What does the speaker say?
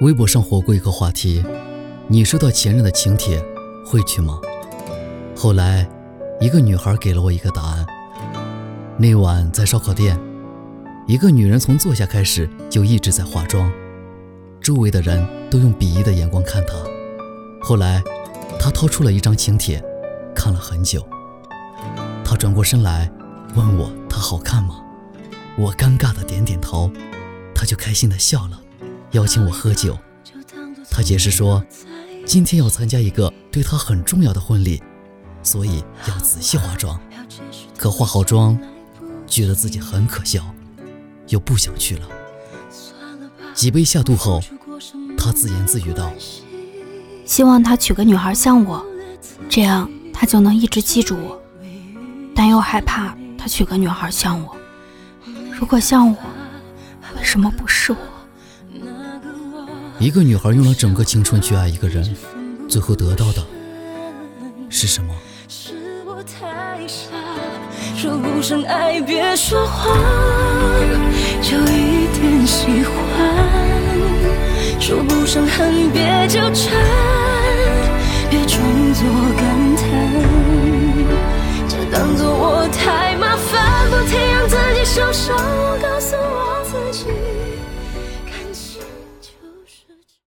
微博上火过一个话题，你收到前任的请帖会去吗？后来一个女孩给了我一个答案。那晚在烧烤店，一个女人从坐下开始就一直在化妆，周围的人都用鄙夷的眼光看她。后来她掏出了一张请帖，看了很久。她转过身来问我她好看吗？我尴尬的点点头，她就开心的笑了，邀请我喝酒。她解释说，今天要参加一个对她很重要的婚礼，所以要仔细化妆。可化好妆，觉得自己很可笑，又不想去了。几杯下肚后，她自言自语道： 希望他娶个女孩像我，这样他就能一直记住我，但又害怕他娶个女孩像我。如果像我，为什么不是我？ 一个女孩用了整个青春去爱一个人，最后得到的是什么？ 是我太傻，说不上爱别说谎，就一点喜欢，说不上恨别纠缠，别装作感叹，就当作我太麻烦，不停让自己受伤。我告诉我自己